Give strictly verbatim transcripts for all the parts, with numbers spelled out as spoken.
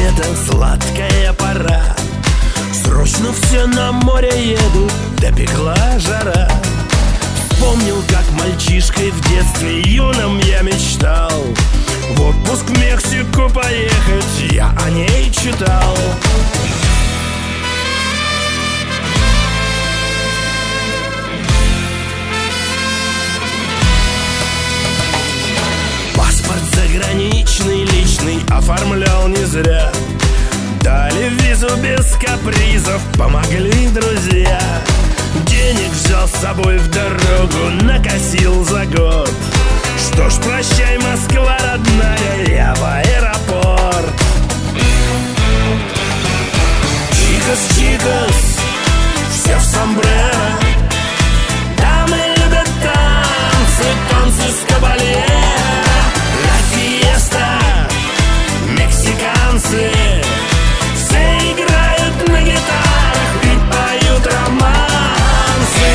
лето, сладкая пора. Срочно все на море едут, допекла жара. Вспомнил, как мальчишкой в детстве юном я мечтал в отпуск в Мексику поехать, я о ней читал. Паспорт заграничный, личный, оформлял не зря. Дали визу без капризов, помогли друзья. Денег взял с собой в дорогу, накосил за год. Что ж, прощай, Москва родная, я в аэропорт. Чикос, чикос, все в сомбреро. Дамы любят танцы, танцы с кабальера. Ла фиеста, мексиканцы. Все играют на гитарах и поют романсы.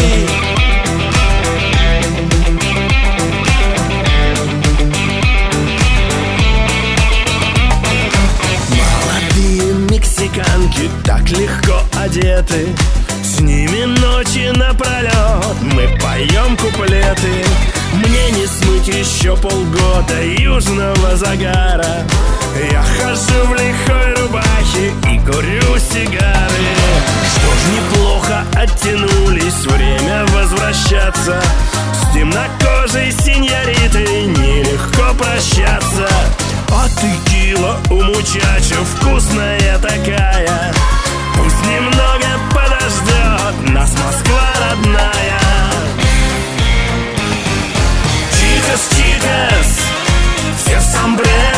Молодые мексиканки так легко одеты, с ними ночи напролет мы поем куплеты. Мне не смыть еще полгода южного загара. Я хожу в лихой рубахе и курю сигары. Что ж, неплохо оттянулись, время возвращаться. С темнокожей синьоритой нелегко прощаться. А текила у мучачо вкусная такая. Пусть немного подождет нас Москва родная. Чикос, чикос, все в сомбреро.